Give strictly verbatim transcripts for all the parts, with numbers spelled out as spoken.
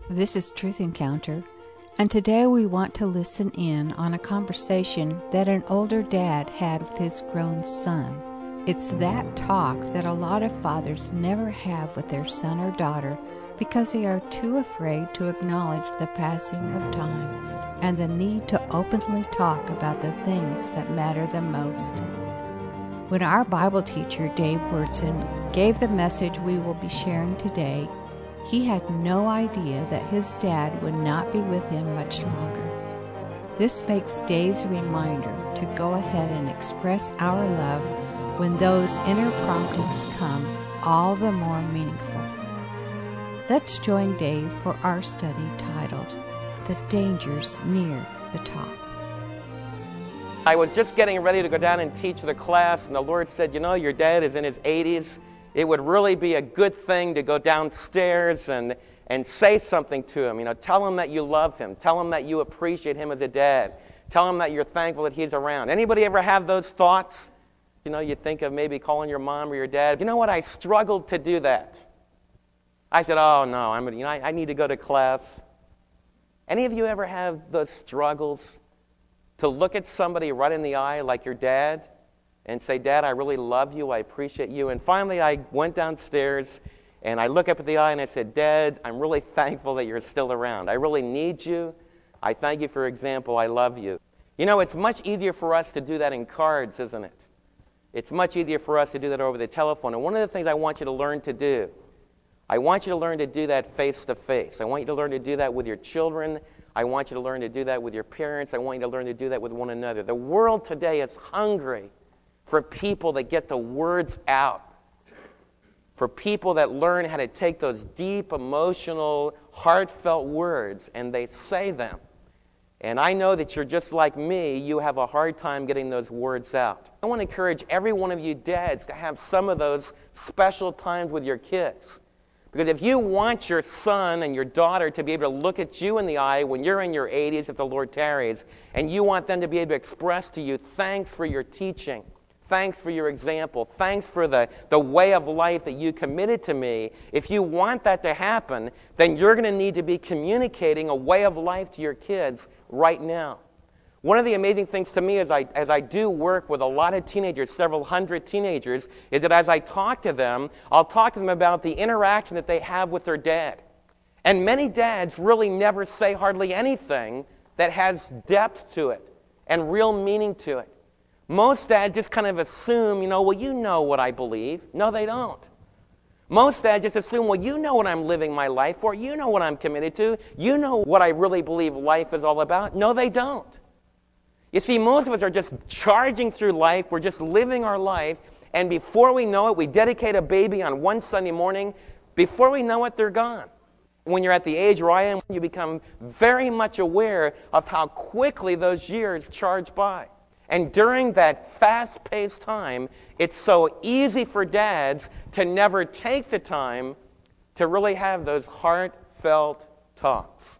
This is Truth Encounter, and today we want to listen in on a conversation that an older dad had with his grown son. It's that talk that a lot of fathers never have with their son or daughter because they are too afraid to acknowledge the passing of time and the need to openly talk about the things that matter the most. When our Bible teacher, Dave Wyrtzen, gave the message we will be sharing today, he had no idea that his dad would not be with him much longer. This makes Dave's reminder to go ahead and express our love when those inner promptings come all the more meaningful. Let's join Dave for our study titled, The Dangers Near the Top. I was just getting ready to go down and teach the class, and the Lord said, you know, your dad is in his eighties. It would really be a good thing to go downstairs and, and say something to him. You know, tell him that you love him. Tell him that you appreciate him as a dad. Tell him that you're thankful that he's around. Anybody ever have those thoughts? You know, you think of maybe calling your mom or your dad. You know what? I struggled to do that. I said, oh, no, I'm, you know, I, I need to go to class. Any of you ever have those struggles to look at somebody right in the eye like your dad and say, Dad, I really love you, I appreciate you. And finally, I went downstairs, and I look up at the eye, and I said, Dad, I'm really thankful that you're still around. I really need you. I thank you for example. I love you. You know, it's much easier for us to do that in cards, isn't it? It's much easier for us to do that over the telephone. And one of the things I want you to learn to do, I want you to learn to do that face-to-face. I want you to learn to do that with your children. I want you to learn to do that with your parents. I want you to learn to do that with one another. The world today is hungry for people that get the words out, for people that learn how to take those deep, emotional, heartfelt words and they say them. And I know that you're just like me. You have a hard time getting those words out. I want to encourage every one of you dads to have some of those special times with your kids. Because if you want your son and your daughter to be able to look at you in the eye when you're in your eighties, if the Lord tarries, and you want them to be able to express to you, thanks for your teaching, thanks for your example, thanks for the, the way of life that you committed to me, if you want that to happen, then you're going to need to be communicating a way of life to your kids right now. One of the amazing things to me as I, as I do work with a lot of teenagers, several hundred teenagers, is that as I talk to them, I'll talk to them about the interaction that they have with their dad. And many dads really never say hardly anything that has depth to it and real meaning to it. Most dads just kind of assume, you know, well, you know what I believe. No, they don't. Most dads just assume, well, you know what I'm living my life for. You know what I'm committed to. You know what I really believe life is all about. No, they don't. You see, most of us are just charging through life. We're just living our life. And before we know it, we dedicate a baby on one Sunday morning. Before we know it, they're gone. When you're at the age where I am, you become very much aware of how quickly those years charge by. And during that fast-paced time, it's so easy for dads to never take the time to really have those heartfelt talks,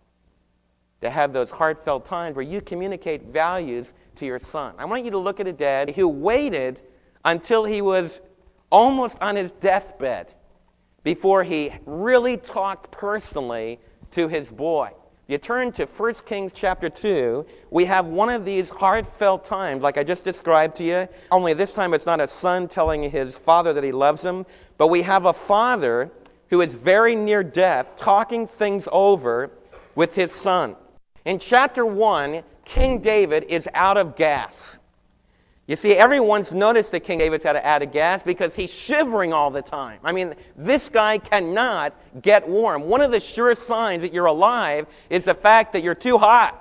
to have those heartfelt times where you communicate values to your son. I want you to look at a dad who waited until he was almost on his deathbed before he really talked personally to his boy. You turn to First Kings chapter two, we have one of these heartfelt times, like I just described to you, only this time it's not a son telling his father that he loves him, but we have a father who is very near death, talking things over with his son. In chapter one, King David is out of gas. You see, everyone's noticed that King David's had to add a gas because he's shivering all the time. I mean, this guy cannot get warm. One of the sure signs that you're alive is the fact that you're too hot.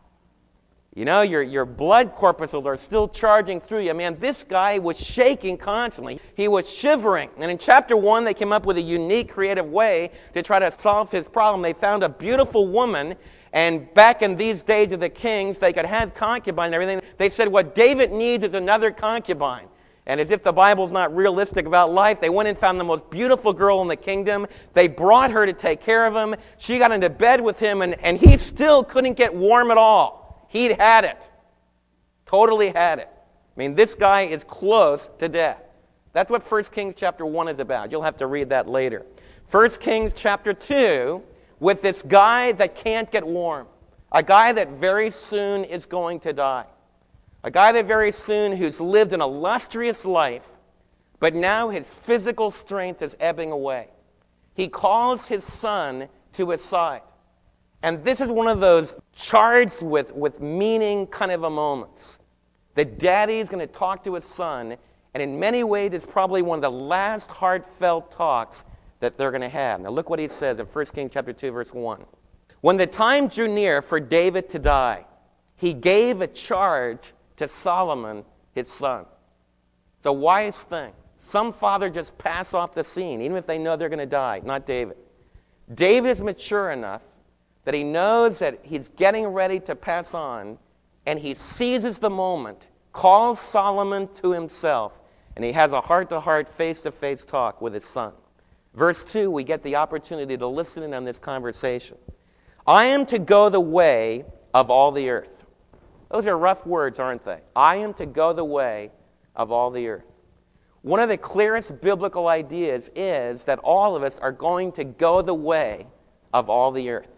You know, your, your blood corpuscles are still charging through you. Man, this guy was shaking constantly. He was shivering. And in chapter one, they came up with a unique, creative way to try to solve his problem. They found a beautiful woman. And back in these days of the kings, they could have concubines and everything. They said what David needs is another concubine. And as if the Bible's not realistic about life, they went and found the most beautiful girl in the kingdom. They brought her to take care of him. She got into bed with him, and, and he still couldn't get warm at all. He'd had it. Totally had it. I mean, this guy is close to death. That's what First Kings chapter one is about. You'll have to read that later. First Kings chapter two, with this guy that can't get warm, a guy that very soon is going to die, a guy that very soon who's lived an illustrious life, but now his physical strength is ebbing away. He calls his son to his side. And this is one of those charged with, with meaning kind of a moments. The daddy is going to talk to his son, and in many ways it's probably one of the last heartfelt talks that they're going to have. Now look what he says in First Kings chapter two, verse one. When the time drew near for David to die, he gave a charge to Solomon, his son. It's a wise thing. Some father just pass off the scene, even if they know they're going to die. Not David. David is mature enough that he knows that he's getting ready to pass on, and he seizes the moment, calls Solomon to himself, and he has a heart-to-heart, face-to-face talk with his son. Verse two, we get the opportunity to listen in on this conversation. I am to go the way of all the earth. Those are rough words, aren't they? I am to go the way of all the earth. One of the clearest biblical ideas is that all of us are going to go the way of all the earth.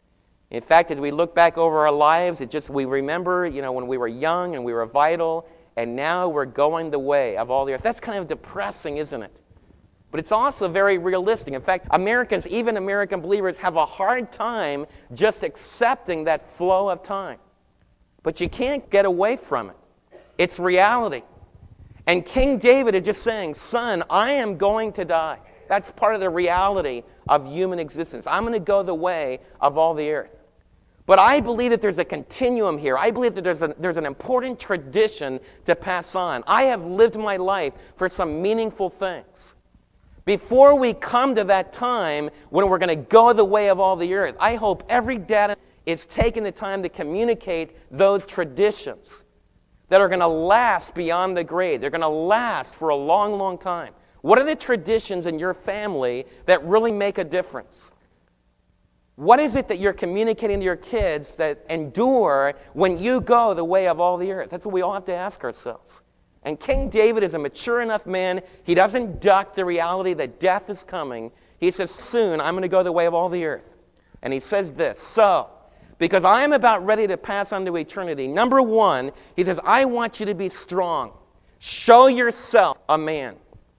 In fact, as we look back over our lives, it just we remember, you know, when we were young and we were vital, and now we're going the way of all the earth. That's kind of depressing, isn't it? But it's also very realistic. In fact, Americans, even American believers, have a hard time just accepting that flow of time. But you can't get away from it. It's reality. And King David is just saying, son, I am going to die. That's part of the reality of human existence. I'm going to go the way of all the earth. But I believe that there's a continuum here. I believe that there's, a, there's an important tradition to pass on. I have lived my life for some meaningful things. Before we come to that time when we're going to go the way of all the earth, I hope every dad is taking the time to communicate those traditions that are going to last beyond the grave. They're going to last for a long, long time. What are the traditions in your family that really make a difference? What is it that you're communicating to your kids that endure when you go the way of all the earth? That's what we all have to ask ourselves. And King David is a mature enough man. He doesn't duck the reality that death is coming. He says, soon I'm going to go the way of all the earth. And he says this, so, because I am about ready to pass on to eternity, number one, he says, I want you to be strong. Show yourself a man.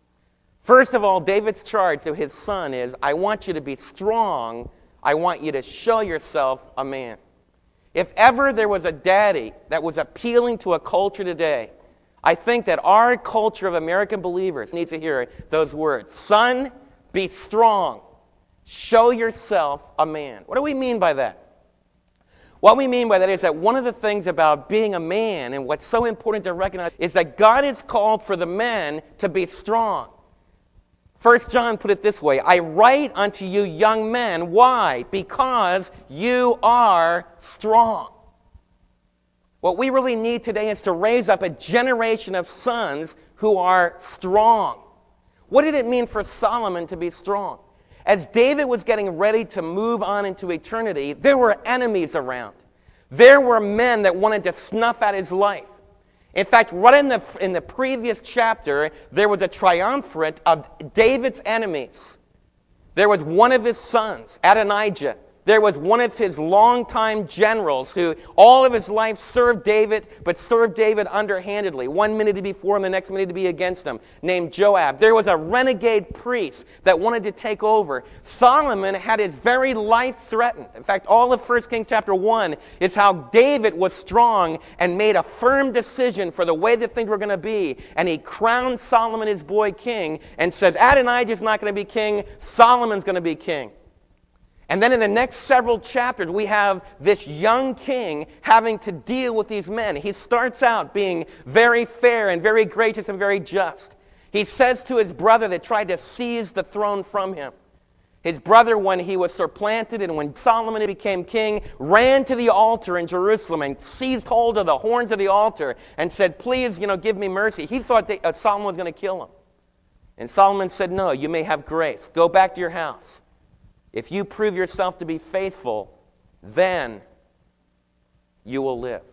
First of all, David's charge to his son is, I want you to be strong. I want you to show yourself a man. If ever there was a daddy that was appealing to a culture today, I think that our culture of American believers needs to hear those words. Son, be strong. Show yourself a man. What do we mean by that? What we mean by that is that one of the things about being a man and what's so important to recognize is that God has called for the men to be strong. First John put it this way, I write unto you young men. Why? Because you are strong. What we really need today is to raise up a generation of sons who are strong. What did it mean for Solomon to be strong? As David was getting ready to move on into eternity, there were enemies around. There were men that wanted to snuff out his life. In fact, right in the, in the previous chapter, there was a triumvirate of David's enemies. There was one of his sons, Adonijah. There was one of his longtime generals who all of his life served David, but served David underhandedly. One minute to be for him, the next minute to be against him, named Joab. There was a renegade priest that wanted to take over. Solomon had his very life threatened. In fact, all of First Kings chapter one is how David was strong and made a firm decision for the way that things were going to be. And he crowned Solomon his boy king and says, Adonijah's not going to be king, Solomon's going to be king. And then in the next several chapters, we have this young king having to deal with these men. He starts out being very fair and very gracious and very just. He says to his brother that tried to seize the throne from him. His brother, when he was supplanted and when Solomon became king, ran to the altar in Jerusalem and seized hold of the horns of the altar and said, please, you know, give me mercy. He thought that, uh, Solomon was going to kill him. And Solomon said, no, you may have grace. Go back to your house. If you prove yourself to be faithful, then you will live.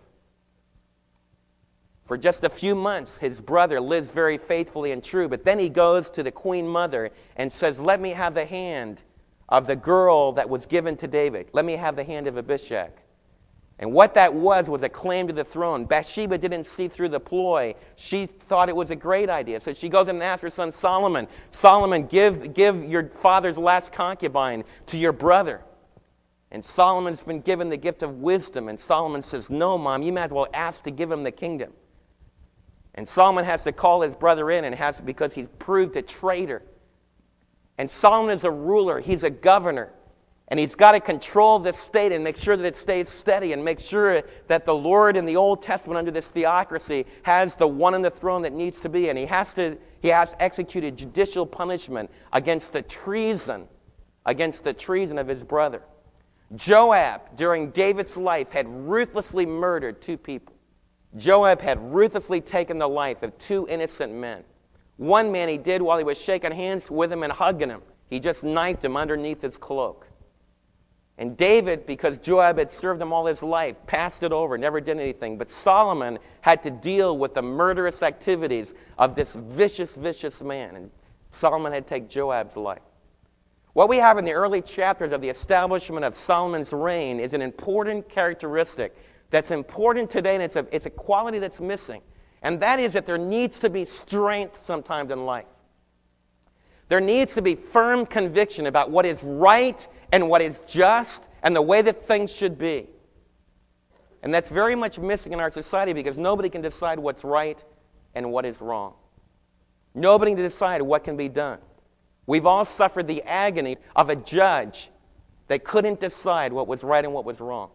For just a few months, his brother lives very faithfully and true, but then he goes to the queen mother and says, let me have the hand of the girl that was given to David. Let me have the hand of Abishag. And what that was was a claim to the throne. Bathsheba didn't see through the ploy. She thought it was a great idea. So she goes in and asks her son Solomon, Solomon, give, give your father's last concubine to your brother. And Solomon's been given the gift of wisdom. And Solomon says, no, Mom, you might as well ask to give him the kingdom. And Solomon has to call his brother in and has because he's proved a traitor. And Solomon is a ruler. He's a governor. And he's got to control this state and make sure that it stays steady and make sure that the Lord in the Old Testament under this theocracy has the one on the throne that needs to be. And he has to he has executed judicial punishment against the treason, against the treason of his brother. Joab, during David's life, had ruthlessly murdered two people. Joab had ruthlessly taken the life of two innocent men. One man he did while he was shaking hands with him and hugging him. He just knifed him underneath his cloak. And David, because Joab had served him all his life, passed it over, never did anything. But Solomon had to deal with the murderous activities of this vicious, vicious man. And Solomon had to take Joab's life. What we have in the early chapters of the establishment of Solomon's reign is an important characteristic that's important today, and it's a, it's a quality that's missing. And that is that there needs to be strength sometimes in life. There needs to be firm conviction about what is right and what is just and the way that things should be. And that's very much missing in our society because nobody can decide what's right and what is wrong. Nobody can decide what can be done. We've all suffered the agony of a judge that couldn't decide what was right and what was wrong.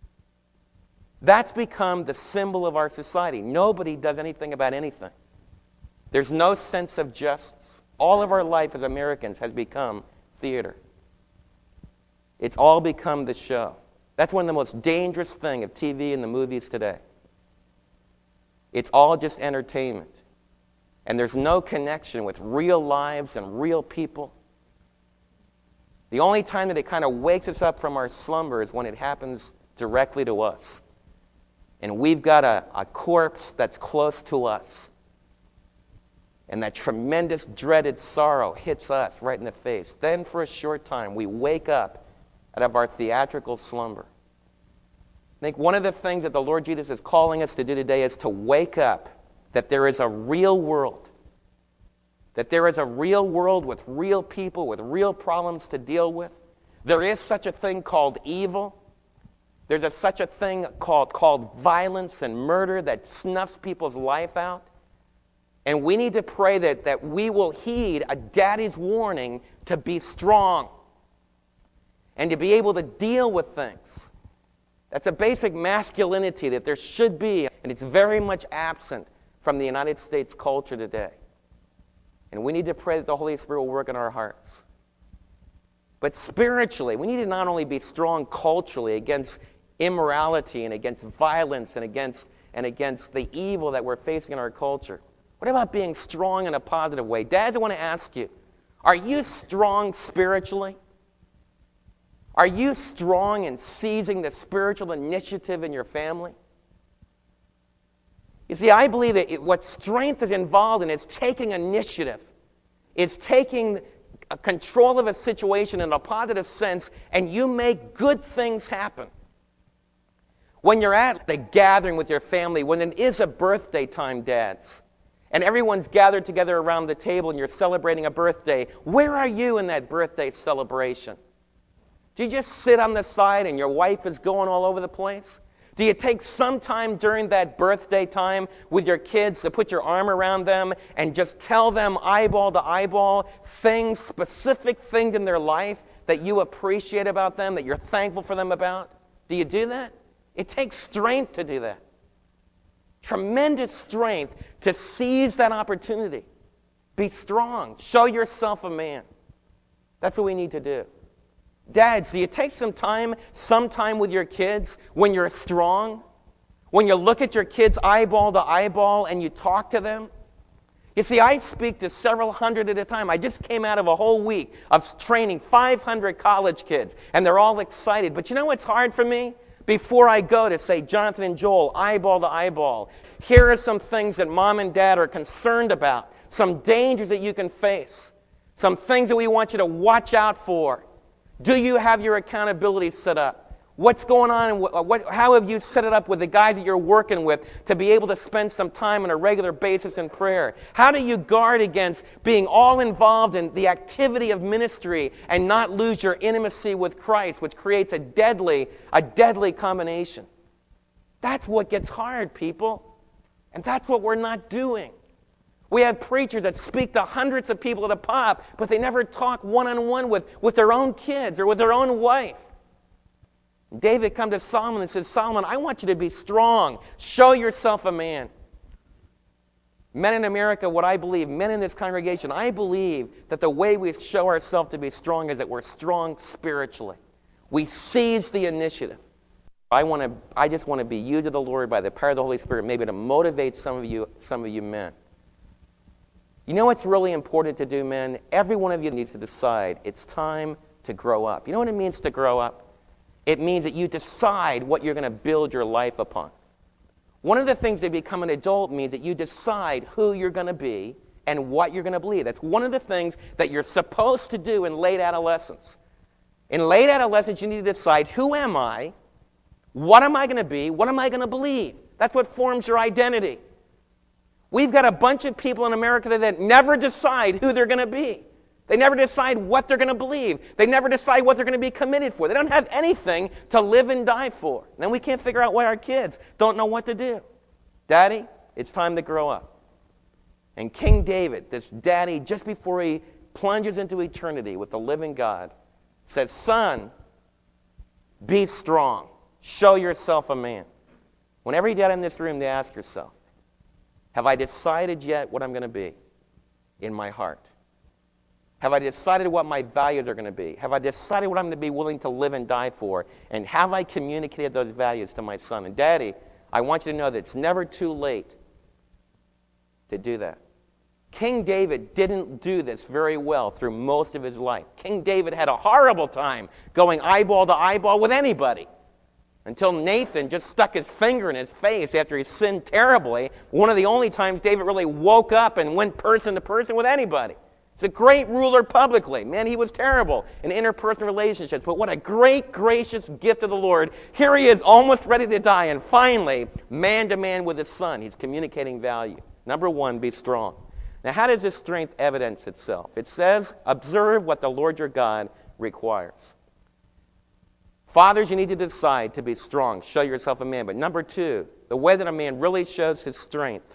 That's become the symbol of our society. Nobody does anything about anything. There's no sense of justice. All of our life as Americans has become theater. It's all become the show. That's one of the most dangerous things of T V and the movies today. It's all just entertainment. And there's no connection with real lives and real people. The only time that it kind of wakes us up from our slumber is when it happens directly to us. And we've got a, a corpse that's close to us. And that tremendous, dreaded sorrow hits us right in the face. Then for a short time, we wake up out of our theatrical slumber. I think one of the things that the Lord Jesus is calling us to do today is to wake up that there is a real world. That there is a real world with real people, with real problems to deal with. There is such a thing called evil. There's a, such a thing called, called violence and murder that snuffs people's life out. And we need to pray that, that we will heed a daddy's warning to be strong and to be able to deal with things. That's a basic masculinity that there should be, and it's very much absent from the United States culture today. And we need to pray that the Holy Spirit will work in our hearts. But spiritually, we need to not only be strong culturally against immorality and against violence and against, and against the evil that we're facing in our culture. What about being strong in a positive way? Dads, I want to ask you, are you strong spiritually? Are you strong in seizing the spiritual initiative in your family? You see, I believe that it, what strength is involved in is taking initiative. It's taking a control of a situation in a positive sense, and you make good things happen. When you're at a gathering with your family, when it is a birthday time, dads, and everyone's gathered together around the table and you're celebrating a birthday, where are you in that birthday celebration? Do you just sit on the side and your wife is going all over the place? Do you take some time during that birthday time with your kids to put your arm around them and just tell them eyeball to eyeball things, specific things in their life that you appreciate about them, that you're thankful for them about? Do you do that? It takes strength to do that. Tremendous strength to seize that opportunity. Be strong. Show yourself a man. That's what we need to do. Dads, do you take some time, some time with your kids when you're strong? When you look at your kids eyeball to eyeball and you talk to them? You see, I speak to several hundred at a time. I just came out of a whole week of training five hundred college kids, and they're all excited. But you know what's hard for me? Before I go to say, Jonathan and Joel, eyeball to eyeball, here are some things that mom and dad are concerned about, some dangers that you can face, some things that we want you to watch out for. Do you have your accountability set up? What's going on? And what, what, how have you set it up with the guys that you're working with to be able to spend some time on a regular basis in prayer? How do you guard against being all involved in the activity of ministry and not lose your intimacy with Christ, which creates a deadly, a deadly combination? That's what gets hard, people. And that's what we're not doing. We have preachers that speak to hundreds of people at a pop, but they never talk one-on-one with, with their own kids or with their own wife. David comes to Solomon and says, Solomon, I want you to be strong. Show yourself a man. Men in America, what I believe, men in this congregation, I believe that the way we show ourselves to be strong is that we're strong spiritually. We seize the initiative. I want to. I just want to be used to the Lord by the power of the Holy Spirit, maybe to motivate some of you, some of you men. You know what's really important to do, men? Every one of you needs to decide it's time to grow up. You know what it means to grow up? It means that you decide what you're going to build your life upon. One of the things to become an adult means that you decide who you're going to be and what you're going to believe. That's one of the things that you're supposed to do in late adolescence. In late adolescence, you need to decide, who am I? What am I going to be? What am I going to believe? That's what forms your identity. We've got a bunch of people in America that never decide who they're going to be. They never decide what they're going to believe. They never decide what they're going to be committed for. They don't have anything to live and die for. And then we can't figure out why our kids don't know what to do. Daddy, it's time to grow up. And King David, this daddy, just before he plunges into eternity with the living God, says, son, be strong. Show yourself a man. When every dad in this room, they ask yourself, have I decided yet what I'm going to be in my heart? Have I decided what my values are going to be? Have I decided what I'm going to be willing to live and die for? And have I communicated those values to my son? And Daddy, I want you to know that it's never too late to do that. King David didn't do this very well through most of his life. King David had a horrible time going eyeball to eyeball with anybody until Nathan just stuck his finger in his face after he sinned terribly. One of the only times David really woke up and went person to person with anybody. He's a great ruler publicly. Man, he was terrible in interpersonal relationships. But what a great, gracious gift of the Lord. Here he is, almost ready to die. And finally, man to man with his son. He's communicating value. Number one, be strong. Now, how does this strength evidence itself? It says, observe what the Lord your God requires. Fathers, you need to decide to be strong. Show yourself a man. But number two, the way that a man really shows his strength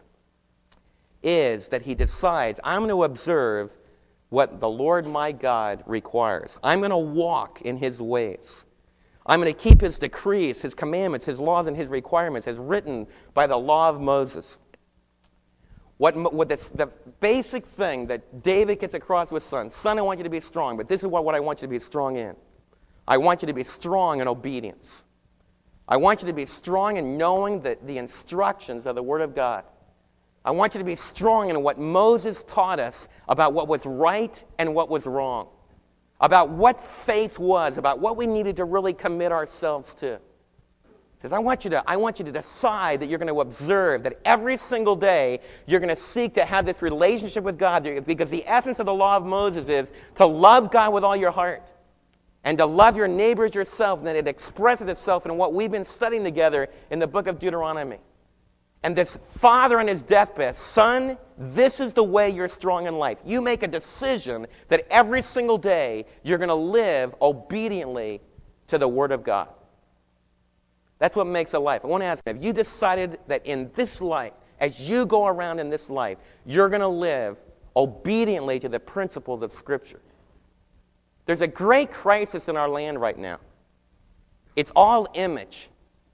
is that he decides, I'm going to observe what the Lord my God requires. I'm going to walk in his ways. I'm going to keep his decrees, his commandments, his laws, and his requirements as written by the law of Moses. What, what this, the basic thing that David gets across with son, son, I want you to be strong, but this is what, what I want you to be strong in. I want you to be strong in obedience. I want you to be strong in knowing the, the instructions of the Word of God. I want you to be strong in what Moses taught us about what was right and what was wrong, about what faith was, about what we needed to really commit ourselves to. He says, I want you to, I want you to decide that you're going to observe that every single day you're going to seek to have this relationship with God, because the essence of the law of Moses is to love God with all your heart and to love your neighbors yourself, and that it expresses itself in what we've been studying together in the book of Deuteronomy. And this father on his deathbed, son, this is the way you're strong in life. You make a decision that every single day you're going to live obediently to the Word of God. That's what makes a life. I want to ask you, have you decided that in this life, as you go around in this life, you're going to live obediently to the principles of Scripture? There's a great crisis in our land right now. It's all image.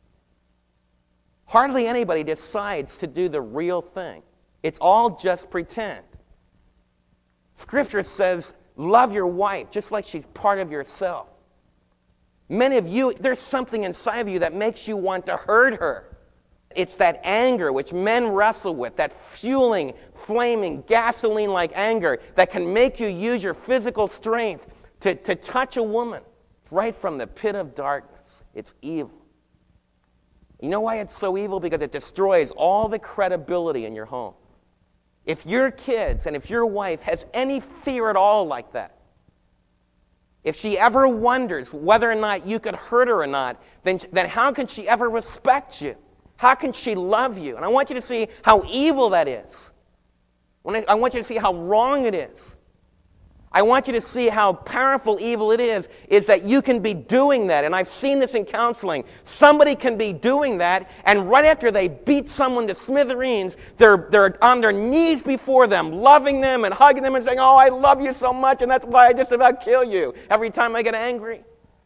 Hardly anybody decides to do the real thing. It's all just pretend. Scripture says, love your wife just like she's part of yourself. Many of you, there's something inside of you that makes you want to hurt her. It's that anger which men wrestle with, that fueling, flaming, gasoline-like anger that can make you use your physical strength to, to touch a woman right from the pit of darkness. It's evil. You know why it's so evil? Because it destroys all the credibility in your home. If your kids and if your wife has any fear at all like that, if she ever wonders whether or not you could hurt her or not, then, then how can she ever respect you? How can she love you? And I want you to see how evil that is. When I, I want you to see how wrong it is. I want you to see how powerful evil it is, is that you can be doing that. And I've seen this in counseling. Somebody can be doing that, and right after they beat someone to smithereens, they're, they're on their knees before them, loving them and hugging them and saying, oh, I love you so much, and that's why I just about kill you every time I get angry.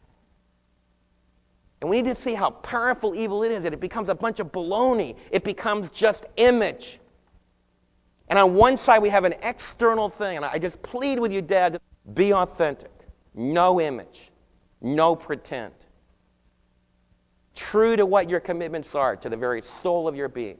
And we need to see how powerful evil it is, that it becomes a bunch of baloney. It becomes just image. And on one side, we have an external thing. And I just plead with you, Dad, be authentic. No image. No pretend. True to what your commitments are, to the very soul of your being.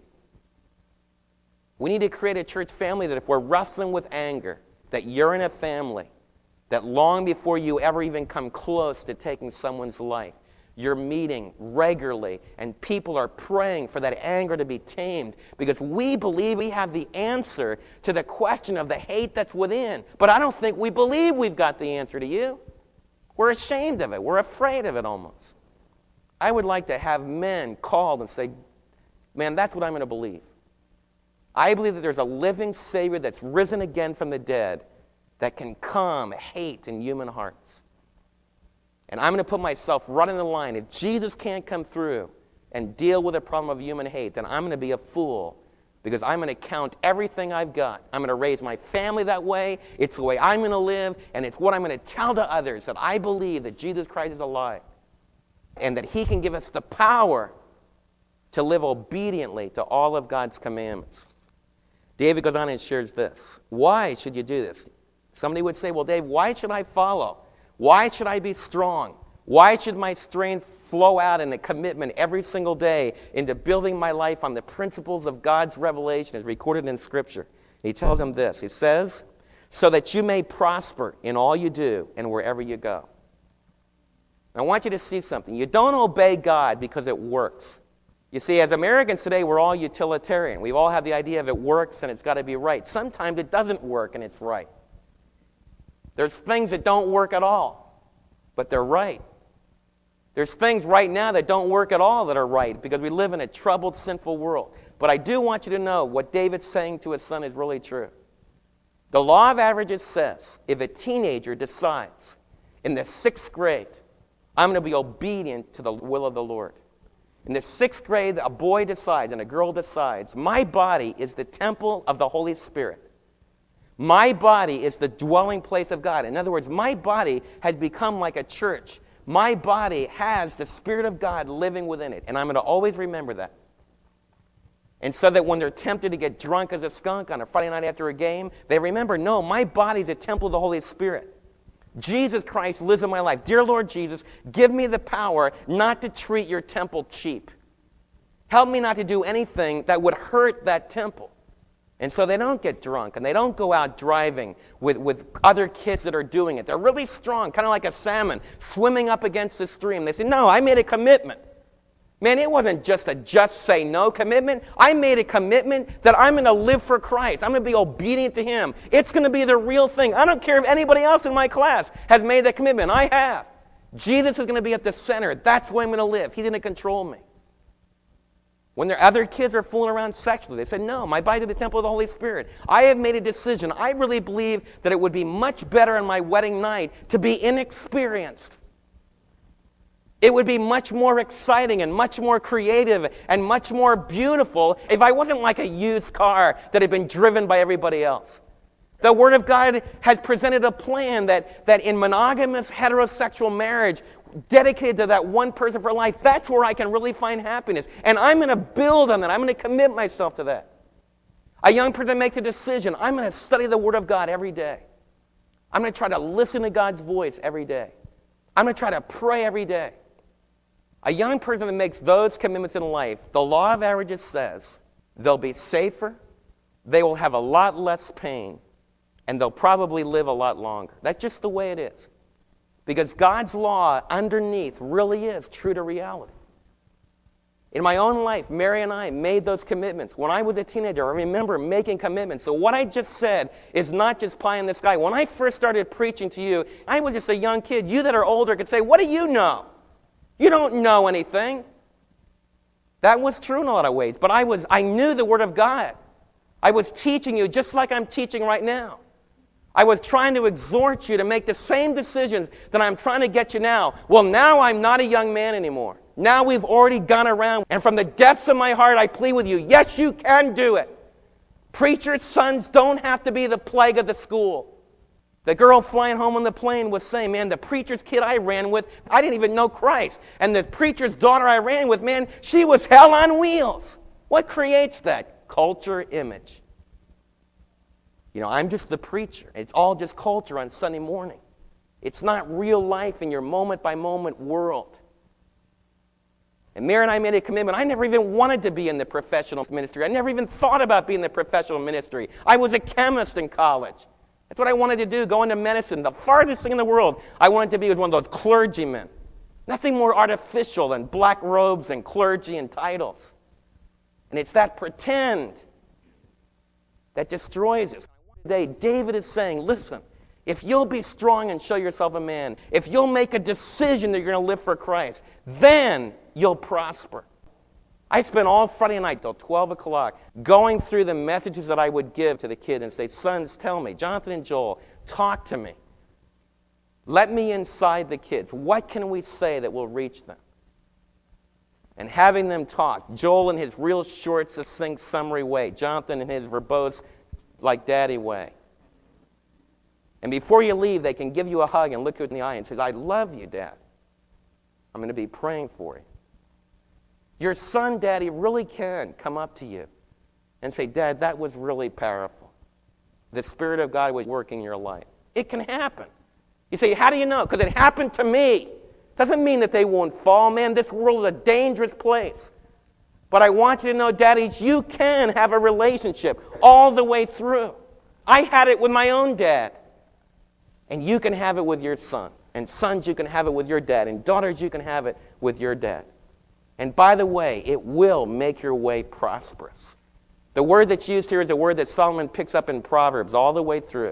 We need to create a church family that if we're wrestling with anger, that you're in a family, that long before you ever even come close to taking someone's life, you're meeting regularly, and people are praying for that anger to be tamed because we believe we have the answer to the question of the hate that's within. But I don't think we believe we've got the answer to you. We're ashamed of it. We're afraid of it almost. I would like to have men called and say, man, that's what I'm going to believe. I believe that there's a living Savior that's risen again from the dead that can calm hate in human hearts. And I'm going to put myself right in the line. If Jesus can't come through and deal with the problem of human hate, then I'm going to be a fool because I'm going to count everything I've got. I'm going to raise my family that way. It's the way I'm going to live, and it's what I'm going to tell to others, that I believe that Jesus Christ is alive and that he can give us the power to live obediently to all of God's commandments. David goes on and shares this. Why should you do this? Somebody would say, well, Dave, why should I follow? Why should I be strong? Why should my strength flow out in a commitment every single day into building my life on the principles of God's revelation as recorded in Scripture? He tells him this. He says, so that you may prosper in all you do and wherever you go. I want you to see something. You don't obey God because it works. You see, as Americans today, we're all utilitarian. We all have the idea of it works and it's got to be right. Sometimes it doesn't work and it's right. There's things that don't work at all, but they're right. There's things right now that don't work at all that are right because we live in a troubled, sinful world. But I do want you to know what David's saying to his son is really true. The law of averages says if a teenager decides in the sixth grade, I'm going to be obedient to the will of the Lord. In the sixth grade, a boy decides and a girl decides, my body is the temple of the Holy Spirit. My body is the dwelling place of God. In other words, my body has become like a church. My body has the Spirit of God living within it. And I'm going to always remember that. And so that when they're tempted to get drunk as a skunk on a Friday night after a game, they remember, no, my body is the temple of the Holy Spirit. Jesus Christ lives in my life. Dear Lord Jesus, give me the power not to treat your temple cheap. Help me not to do anything that would hurt that temple. And so they don't get drunk, and they don't go out driving with, with other kids that are doing it. They're really strong, kind of like a salmon, swimming up against the stream. They say, no, I made a commitment. Man, it wasn't just a just say no commitment. I made a commitment that I'm going to live for Christ. I'm going to be obedient to him. It's going to be the real thing. I don't care if anybody else in my class has made that commitment. I have. Jesus is going to be at the center. That's where I'm going to live. He's going to control me. When their other kids are fooling around sexually, they said, no, my body is the temple of the Holy Spirit. I have made a decision. I really believe that it would be much better on my wedding night to be inexperienced. It would be much more exciting and much more creative and much more beautiful if I wasn't like a used car that had been driven by everybody else. The Word of God has presented a plan that, that in monogamous heterosexual marriage, dedicated to that one person for life, that's where I can really find happiness. And I'm going to build on that. I'm going to commit myself to that. A young person makes a decision. I'm going to study the Word of God every day. I'm going to try to listen to God's voice every day. I'm going to try to pray every day. A young person that makes those commitments in life, the law of averages says they'll be safer, they will have a lot less pain, and they'll probably live a lot longer. That's just the way it is. Because God's law underneath really is true to reality. In my own life, Mary and I made those commitments. When I was a teenager, I remember making commitments. So what I just said is not just pie in the sky. When I first started preaching to you, I was just a young kid. You that are older could say, what do you know? You don't know anything. That was true in a lot of ways. But I was, I knew the Word of God. I was teaching you just like I'm teaching right now. I was trying to exhort you to make the same decisions that I'm trying to get you now. Well, now I'm not a young man anymore. Now we've already gone around. And from the depths of my heart, I plead with you, yes, you can do it. Preachers' sons don't have to be the plague of the school. The girl flying home on the plane was saying, man, the preacher's kid I ran with, I didn't even know Christ. And the preacher's daughter I ran with, man, she was hell on wheels. What creates that? Culture, image. You know, I'm just the preacher. It's all just culture on Sunday morning. It's not real life in your moment-by-moment world. And Mary and I made a commitment. I never even wanted to be in the professional ministry. I never even thought about being in the professional ministry. I was a chemist in college. That's what I wanted to do, go into medicine. The farthest thing in the world, I wanted to be with one of those clergymen. Nothing more artificial than black robes and clergy and titles. And it's that pretend that destroys us. Today, David is saying, listen, if you'll be strong and show yourself a man, if you'll make a decision that you're going to live for Christ, then you'll prosper. I spent all Friday night till twelve o'clock going through the messages that I would give to the kids and say, sons, tell me, Jonathan and Joel, talk to me. Let me inside the kids. What can we say that will reach them? And having them talk, Joel in his real short, succinct, summary way, Jonathan in his verbose, like daddy way. And before you leave, they can give you a hug and look you in the eye and say, I love you, Dad. I'm going to be praying for you. Your son, Daddy, really can come up to you and say, Dad, that was really powerful. The Spirit of God was working in your life. It can happen. You say, how do you know? Because it happened to me. Doesn't mean that they won't fall. Man, this world is a dangerous place. But I want you to know, daddies, you can have a relationship all the way through. I had it with my own dad. And you can have it with your son. And sons, you can have it with your dad. And daughters, you can have it with your dad. And by the way, it will make your way prosperous. The word that's used here is a word that Solomon picks up in Proverbs all the way through.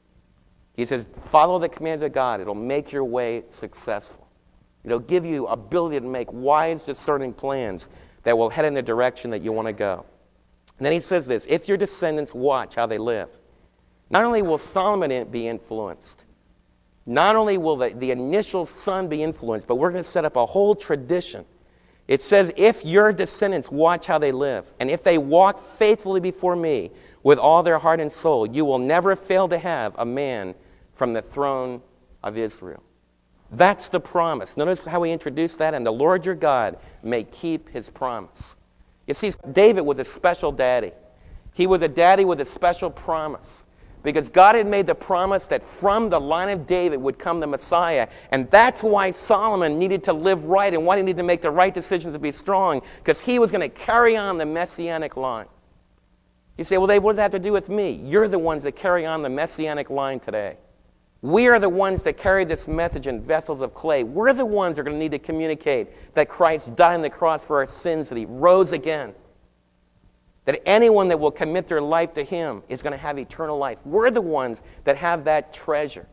He says, follow the commands of God. It'll make your way successful. It'll give you ability to make wise, discerning plans that will head in the direction that you want to go. And then he says this, if your descendants watch how they live, not only will Solomon be influenced, not only will the, the initial son be influenced, but we're going to set up a whole tradition. It says, if your descendants watch how they live, and if they walk faithfully before me with all their heart and soul, you will never fail to have a man from the throne of Israel. That's the promise. Notice how we introduced that, and the Lord your God may keep his promise. You see, David was a special daddy. He was a daddy with a special promise. Because God had made the promise that from the line of David would come the Messiah. And that's why Solomon needed to live right and why he needed to make the right decisions to be strong. Because he was going to carry on the Messianic line. You say, well, Dave, what does that have to do with me? You're the ones that carry on the Messianic line today. We are the ones that carry this message in vessels of clay. We're the ones that are going to need to communicate that Christ died on the cross for our sins, that he rose again. That anyone that will commit their life to him is going to have eternal life. We're the ones that have that treasure.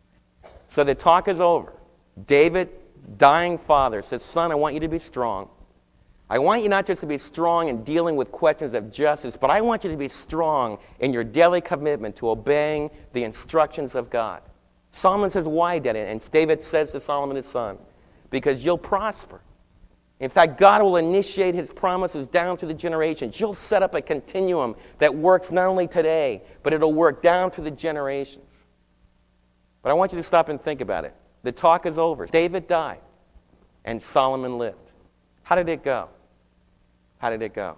So the talk is over. David, dying father, says, son, I want you to be strong. I want you not just to be strong in dealing with questions of justice, but I want you to be strong in your daily commitment to obeying the instructions of God. Solomon says, why, Daddy? And David says to Solomon, his son, because you'll prosper. In fact, God will initiate his promises down through the generations. You'll set up a continuum that works not only today, but it'll work down through the generations. But I want you to stop and think about it. The talk is over. David died, and Solomon lived. How did it go? How did it go?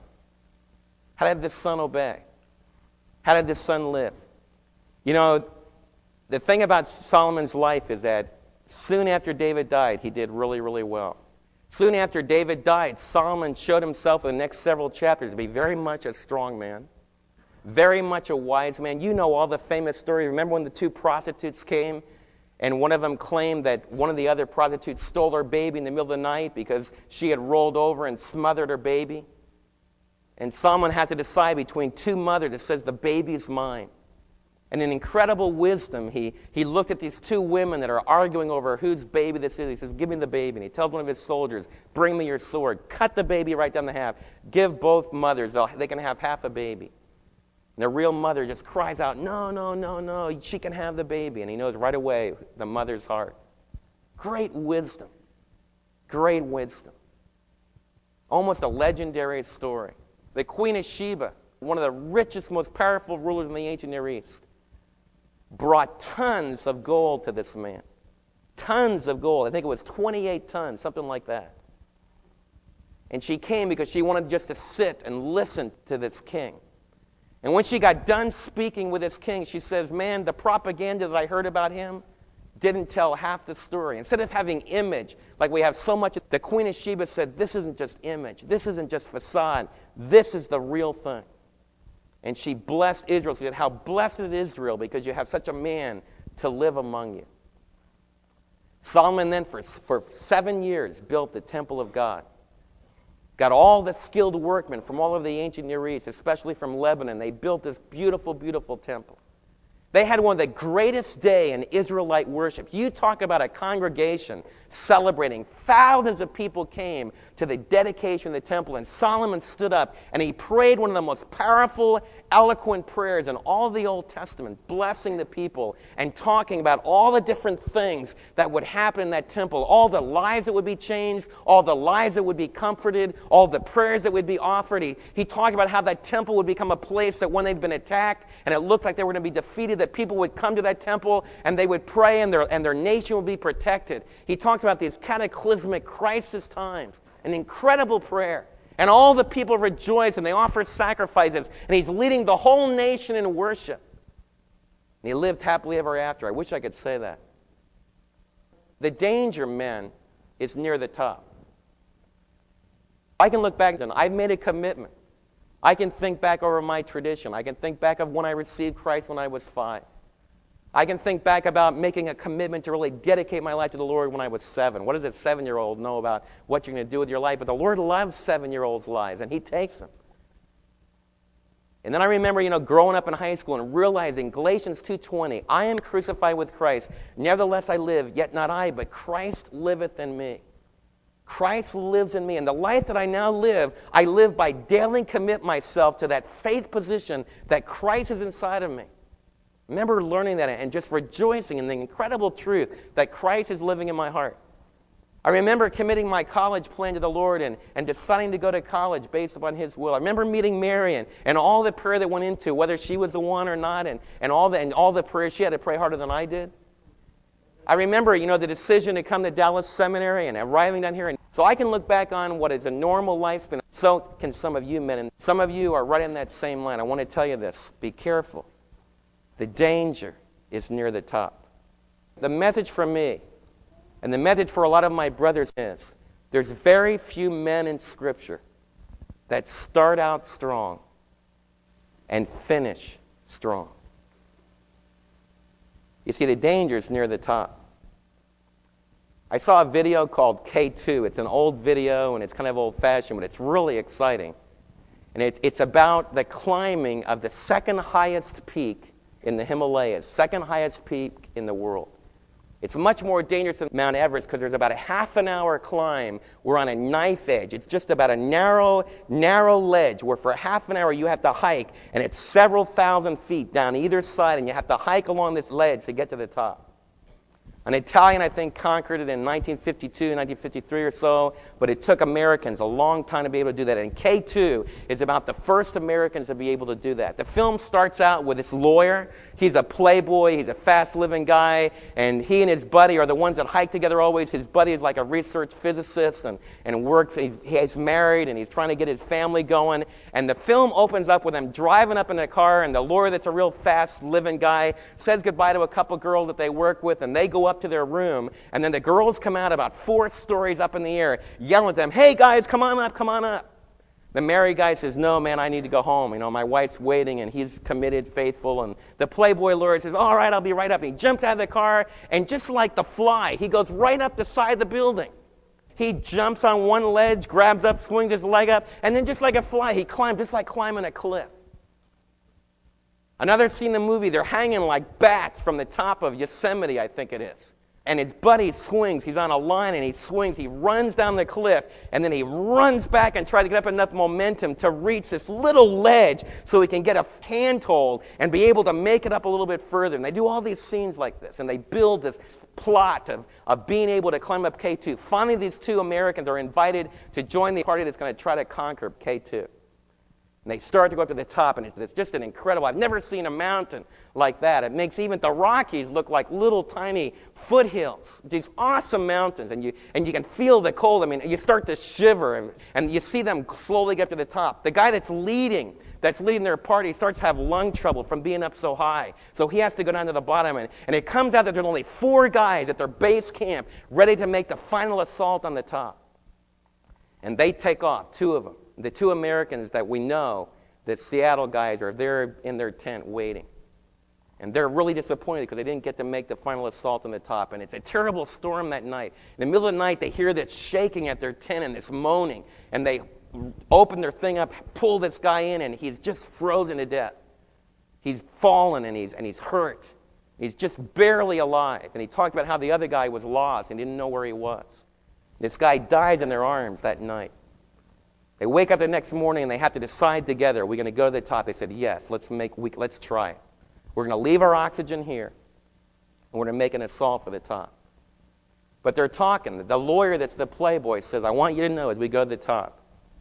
How did this son obey? How did this son live? You know, the thing about Solomon's life is that soon after David died, he did really, really well. Soon after David died, Solomon showed himself in the next several chapters to be very much a strong man, very much a wise man. You know all the famous story. Remember when the two prostitutes came and one of them claimed that one of the other prostitutes stole her baby in the middle of the night because she had rolled over and smothered her baby. And Solomon had to decide between two mothers that says, the baby is mine. And in incredible wisdom, he, he looked at these two women that are arguing over whose baby this is. He says, give me the baby. And he tells one of his soldiers, bring me your sword. Cut the baby right down the half. Give both mothers. They'll, they can have half a baby. And the real mother just cries out, no, no, no, no. She can have the baby. And he knows right away the mother's heart. Great wisdom. Great wisdom. Almost a legendary story. The Queen of Sheba, one of the richest, most powerful rulers in the ancient Near East, brought tons of gold to this man. Tons of gold. I think it was twenty-eight tons, something like that. And she came because she wanted just to sit and listen to this king. And when she got done speaking with this king, she says, man, the propaganda that I heard about him didn't tell half the story. Instead of having image, like we have so much, the Queen of Sheba said, this isn't just image. This isn't just facade. This is the real thing. And she blessed Israel. She said, how blessed is Israel because you have such a man to live among you. Solomon then, for, for seven years, built the temple of God. Got all the skilled workmen from all over the ancient Near East, especially from Lebanon. They built this beautiful, beautiful temple. They had one of the greatest day in Israelite worship. You talk about a congregation celebrating. Thousands of people came to the dedication of the temple, and Solomon stood up, and he prayed one of the most powerful, eloquent prayers in all of the Old Testament, blessing the people and talking about all the different things that would happen in that temple, all the lives that would be changed, all the lives that would be comforted, all the prayers that would be offered. He, he talked about how that temple would become a place that when they'd been attacked and it looked like they were going to be defeated, that people would come to that temple and they would pray and their, and their nation would be protected. He talked about these cataclysmic crisis times, an incredible prayer. And all the people rejoice and they offer sacrifices. And he's leading the whole nation in worship. And he lived happily ever after. I wish I could say that. The danger, men, is near the top. I can look back and I've made a commitment. I can think back over my tradition. I can think back of when I received Christ when I was five. I can think back about making a commitment to really dedicate my life to the Lord when I was seven. What does a seven-year-old know about what you're going to do with your life? But the Lord loves seven-year-olds' lives, and He takes them. And then I remember, you know, growing up in high school and realizing Galatians two twenty, I am crucified with Christ. Nevertheless I live, yet not I, but Christ liveth in me. Christ lives in me. And the life that I now live, I live by daily commit myself to that faith position that Christ is inside of me. Remember learning that and just rejoicing in the incredible truth that Christ is living in my heart. I remember committing my college plan to the Lord and, and deciding to go to college based upon His will. I remember meeting Mary and, and all the prayer that went into whether she was the one or not, and, and all the and all the prayers. She had to pray harder than I did. I remember, you know, the decision to come to Dallas Seminary and arriving down here. And so I can look back on what is a normal lifespan. So can some of you men. And some of you are right in that same line. I want to tell you this. Be careful. The danger is near the top. The message for me, and the message for a lot of my brothers is, there's very few men in Scripture that start out strong and finish strong. You see, the danger is near the top. I saw a video called K two. It's an old video, and it's kind of old-fashioned, but it's really exciting. And it, it's about the climbing of the second highest peak in the Himalayas, second highest peak in the world. It's much more dangerous than Mount Everest because there's about a half an hour climb. We're on a knife edge. It's just about a narrow, narrow ledge where for a half an hour you have to hike, and it's several thousand feet down either side, and you have to hike along this ledge to get to the top. An Italian, I think, conquered it in nineteen fifty-two, nineteen fifty-three or so, but it took Americans a long time to be able to do that. And K two is about the first Americans to be able to do that. The film starts out with this lawyer. He's a playboy. He's a fast-living guy, and he and his buddy are the ones that hike together always. His buddy is like a research physicist and, and works. He, he's married, and he's trying to get his family going. And the film opens up with them driving up in a car, and the lawyer that's a real fast-living guy says goodbye to a couple girls that they work with, and they go up to their room, and then the girls come out about four stories up in the air, yelling at them, "Hey guys, come on up, come on up." The married guy says, no, man, I need to go home. You know, my wife's waiting, and he's committed, faithful. And the playboy lawyer says, all right, I'll be right up. And he jumped out of the car, and just like the fly, he goes right up the side of the building. He jumps on one ledge, grabs up, swings his leg up, and then just like a fly, he climbs, just like climbing a cliff. Another scene in the movie, they're hanging like bats from the top of Yosemite, I think it is. And his buddy swings. He's on a line, and he swings. He runs down the cliff, and then he runs back and tries to get up enough momentum to reach this little ledge so he can get a handhold and be able to make it up a little bit further. And they do all these scenes like this, and they build this plot of, of being able to climb up K two. Finally, these two Americans are invited to join the party that's going to try to conquer K two. And they start to go up to the top, and it's, it's just an incredible, I've never seen a mountain like that. It makes even the Rockies look like little tiny foothills, these awesome mountains, and you and you can feel the cold. I mean, you start to shiver, and, and you see them slowly get up to the top. The guy that's leading, that's leading their party starts to have lung trouble from being up so high, so he has to go down to the bottom, and, and it comes out that there's only four guys at their base camp ready to make the final assault on the top. And they take off, two of them. The two Americans that we know, the Seattle guys, are there in their tent waiting. And they're really disappointed because they didn't get to make the final assault on the top. And it's a terrible storm that night. In the middle of the night, they hear this shaking at their tent and this moaning. And they open their thing up, pull this guy in, and he's just frozen to death. He's fallen, and he's, and he's hurt. He's just barely alive. And he talked about how the other guy was lost and didn't know where he was. This guy died in their arms that night. They wake up the next morning, and they have to decide together, are we going to go to the top? They said, yes, let's make we, let's try it. We're going to leave our oxygen here, and we're going to make an assault for the top. But they're talking. The lawyer that's the playboy says, I want you to know as we go to the top,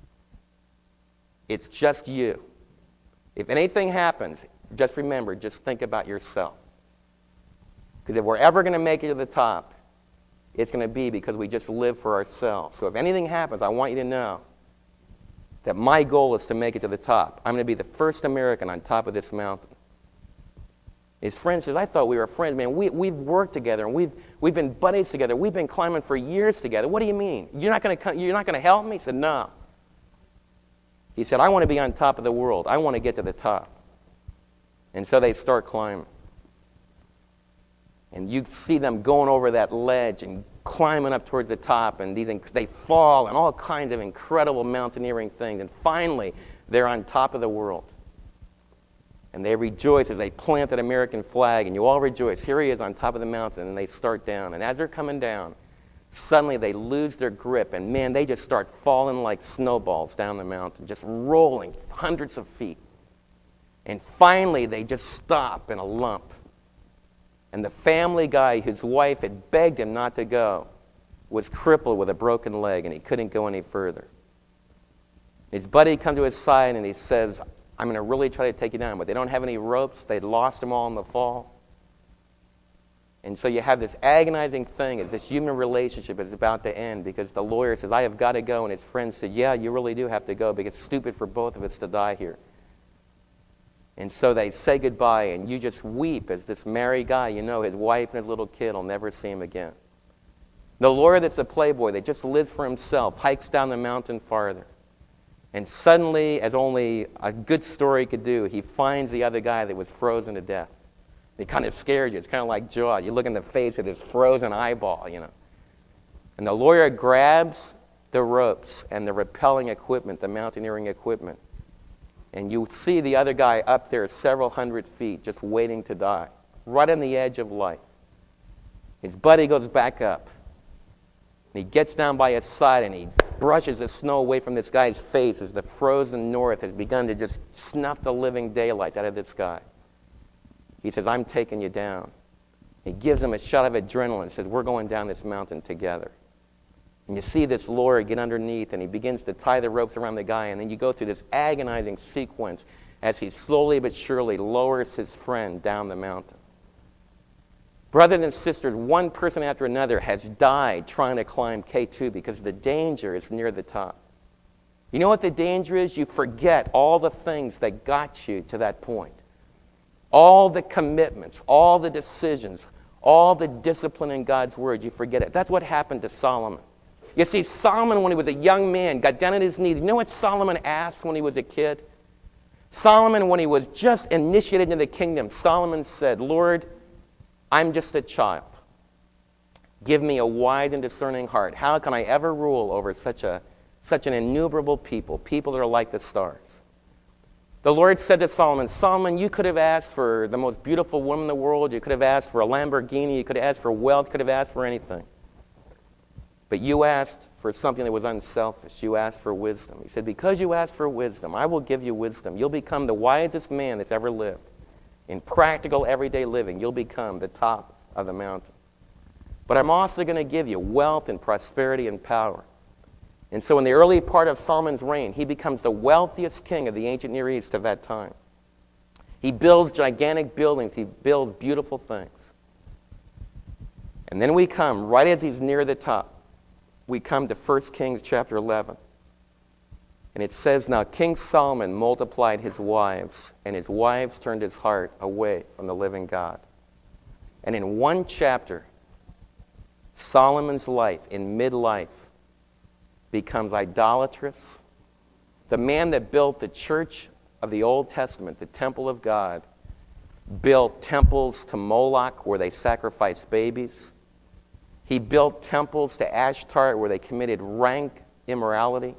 it's just you. If anything happens, just remember, just think about yourself. Because if we're ever going to make it to the top, it's going to be because we just live for ourselves. So if anything happens, I want you to know that my goal is to make it to the top. I'm going to be the first American on top of this mountain. His friend says, I thought we were friends. Man, we, we've worked together, and we've, we've been buddies together. We've been climbing for years together. What do you mean? You're not going to you're not going to help me? He said, no. He said, I want to be on top of the world. I want to get to the top. And so they start climbing. And you see them going over that ledge and climbing up towards the top, and these they fall, and all kinds of incredible mountaineering things. And finally, they're on top of the world. And they rejoice as they plant that American flag, and you all rejoice. Here he is on top of the mountain, and they start down. And as they're coming down, suddenly they lose their grip, and man, they just start falling like snowballs down the mountain, just rolling hundreds of feet. And finally, they just stop in a lump. And the family guy, whose wife had begged him not to go, was crippled with a broken leg, and he couldn't go any further. His buddy comes to his side, and he says, I'm going to really try to take you down, but they don't have any ropes. They'd lost them all in the fall. And so you have this agonizing thing as this human relationship is about to end because the lawyer says, I have got to go, and his friend said, yeah, you really do have to go because it's stupid for both of us to die here. And so they say goodbye, and you just weep as this married guy, you know, his wife and his little kid will never see him again. The lawyer that's a playboy that just lives for himself hikes down the mountain farther. And suddenly, as only a good story could do, he finds the other guy that was frozen to death. It kind of scared you. It's kind of like Jaws. You look in the face of this frozen eyeball, you know. And the lawyer grabs the ropes and the rappelling equipment, the mountaineering equipment. And you see the other guy up there several hundred feet just waiting to die, right on the edge of life. His buddy goes back up. And he gets down by his side and he brushes the snow away from this guy's face as the frozen north has begun to just snuff the living daylight out of this guy. He says, I'm taking you down. He gives him a shot of adrenaline and says, we're going down this mountain together. And you see this lawyer get underneath, and he begins to tie the ropes around the guy, and then you go through this agonizing sequence as he slowly but surely lowers his friend down the mountain. Brothers and sisters, one person after another has died trying to climb K two because the danger is near the top. You know what the danger is? You forget all the things that got you to that point. All the commitments, all the decisions, all the discipline in God's Word, you forget it. That's what happened to Solomon. You see, Solomon, when he was a young man, got down on his knees. You know what Solomon asked when he was a kid? Solomon, when he was just initiated into the kingdom, Solomon said, Lord, I'm just a child. Give me a wise and discerning heart. How can I ever rule over such a such an innumerable people, people that are like the stars? The Lord said to Solomon, Solomon, you could have asked for the most beautiful woman in the world. You could have asked for a Lamborghini. You could have asked for wealth. You could have asked for anything. But you asked for something that was unselfish. You asked for wisdom. He said, because you asked for wisdom, I will give you wisdom. You'll become the wisest man that's ever lived. In practical, everyday living, you'll become the top of the mountain. But I'm also going to give you wealth and prosperity and power. And so in the early part of Solomon's reign, he becomes the wealthiest king of the ancient Near East of that time. He builds gigantic buildings. He builds beautiful things. And then we come, right as he's near the top, we come to First Kings chapter eleven. And it says, now King Solomon multiplied his wives, and his wives turned his heart away from the living God. And in one chapter, Solomon's life in midlife becomes idolatrous. The man that built the church of the Old Testament, the temple of God, built temples to Moloch where they sacrificed babies. He built temples to Ashtar where they committed rank immorality.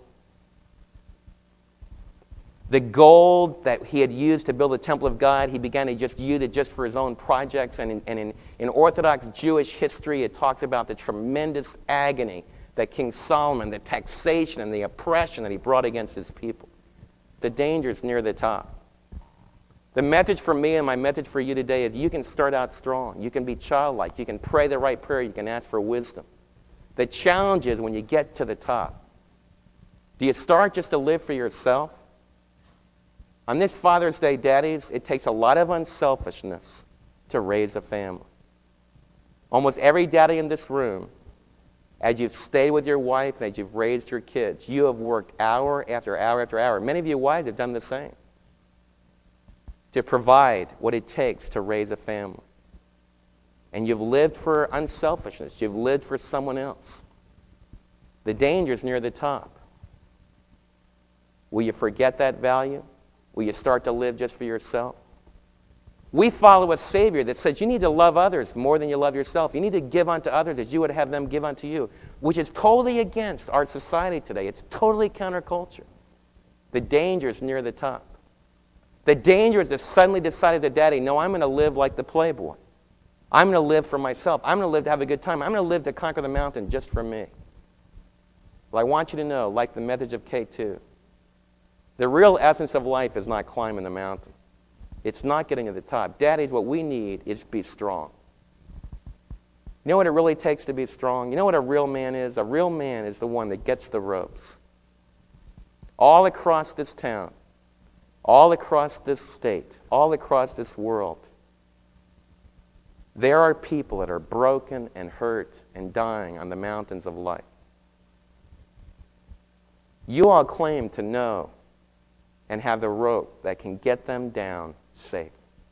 The gold that he had used to build the temple of God, he began to just use it just for his own projects. And in, and in, in Orthodox Jewish history, it talks about the tremendous agony that King Solomon, the taxation and the oppression that he brought against his people. The danger's near the top. The message for me and my message for you today is you can start out strong. You can be childlike. You can pray the right prayer. You can ask for wisdom. The challenge is when you get to the top, do you start just to live for yourself? On this Father's Day, daddies, it takes a lot of unselfishness to raise a family. Almost every daddy in this room, as you've stayed with your wife, as you've raised your kids, you have worked hour after hour after hour. Many of you wives have done the same to provide what it takes to raise a family. And you've lived for unselfishness. You've lived for someone else. The danger's near the top. Will you forget that value? Will you start to live just for yourself? We follow a Savior that says you need to love others more than you love yourself. You need to give unto others as you would have them give unto you, which is totally against our society today. It's totally counterculture. The danger is near the top. The danger is to suddenly decide that, Daddy, no, I'm going to live like the playboy. I'm going to live for myself. I'm going to live to have a good time. I'm going to live to conquer the mountain just for me. Well, I want you to know, like the message of K two, the real essence of life is not climbing the mountain. It's not getting to the top. Daddies, what we need is to be strong. You know what it really takes to be strong? You know what a real man is? A real man is the one that gets the ropes. All across this town, all across this state, all across this world, there are people that are broken and hurt and dying on the mountains of life. You all claim to know and have the rope that can get them down safe.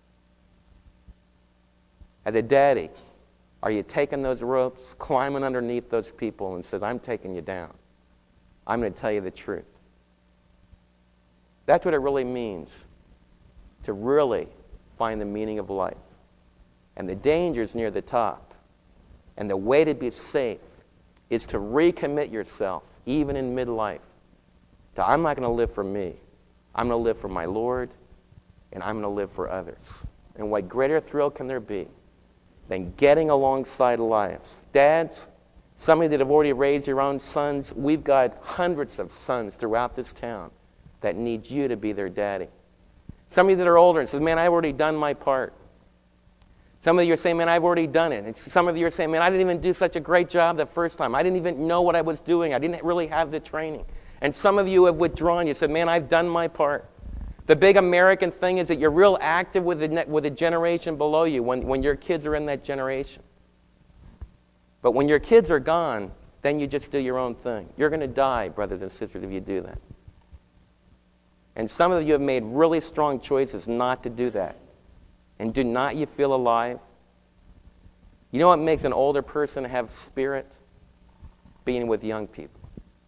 As a daddy, are you taking those ropes, climbing underneath those people and says, I'm taking you down. I'm going to tell you the truth. That's what it really means to really find the meaning of life. And the danger's near the top. And the way to be safe is to recommit yourself, even in midlife, to I'm not going to live for me. I'm going to live for my Lord, and I'm going to live for others. And what greater thrill can there be than getting alongside lives? Dads, some of you that have already raised your own sons, we've got hundreds of sons throughout this town that need you to be their daddy. Some of you that are older and says, man, I've already done my part. Some of you are saying, man, I've already done it. And some of you are saying, man, I didn't even do such a great job the first time. I didn't even know what I was doing. I didn't really have the training. And some of you have withdrawn. You said, man, I've done my part. The big American thing is that you're real active with the, with the generation below you when, when your kids are in that generation. But when your kids are gone, then you just do your own thing. You're going to die, brothers and sisters, if you do that. And some of you have made really strong choices not to do that. And do not you feel alive? You know what makes an older person have spirit? being with young people,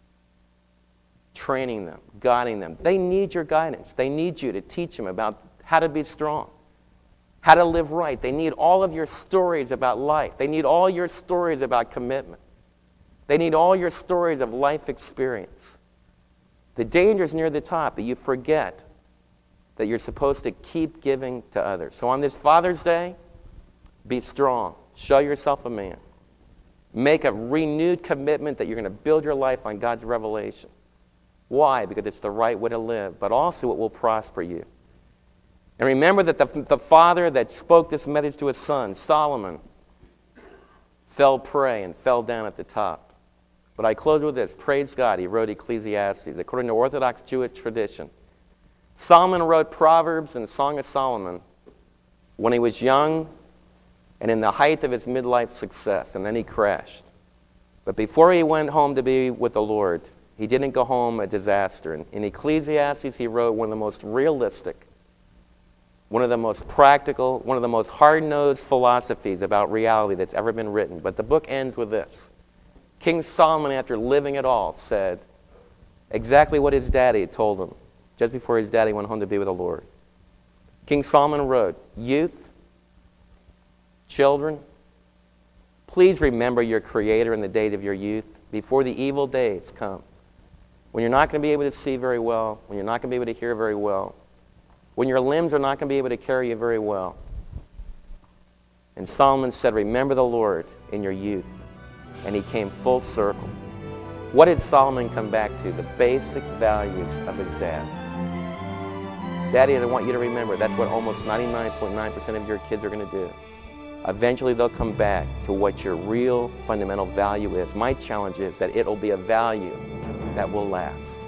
training them, guiding them. They need your guidance. They need you to teach them about how to be strong, how to live right. They need all of your stories about life. They need all your stories about commitment. They need all your stories of life experience. The danger is near the top that you forget that you're supposed to keep giving to others. So on this Father's Day, be strong. Show yourself a man. Make a renewed commitment that you're going to build your life on God's revelation. Why? Because it's the right way to live, but also it will prosper you. And remember that the, the father that spoke this message to his son, Solomon, fell prey and fell down at the top. But I close with this. Praise God, he wrote Ecclesiastes. According to Orthodox Jewish tradition, Solomon wrote Proverbs and Song of Solomon when he was young and in the height of his midlife success, and then he crashed. But before he went home to be with the Lord, he didn't go home a disaster. In, in Ecclesiastes, he wrote one of the most realistic, one of the most practical, one of the most hard-nosed philosophies about reality that's ever been written. But the book ends with this. King Solomon, after living it all, said exactly what his daddy told him just before his daddy went home to be with the Lord. King Solomon wrote, "Youth, children, please remember your Creator in the days of your youth before the evil days come, when you're not going to be able to see very well, when you're not going to be able to hear very well, when your limbs are not going to be able to carry you very well." And Solomon said, remember the Lord in your youth. And he came full circle. What did Solomon come back to? The basic values of his dad. Daddy, I want you to remember, that's what almost ninety-nine point nine percent of your kids are going to do. Eventually they'll come back to what your real fundamental value is. My challenge is that it'll be a value that will last.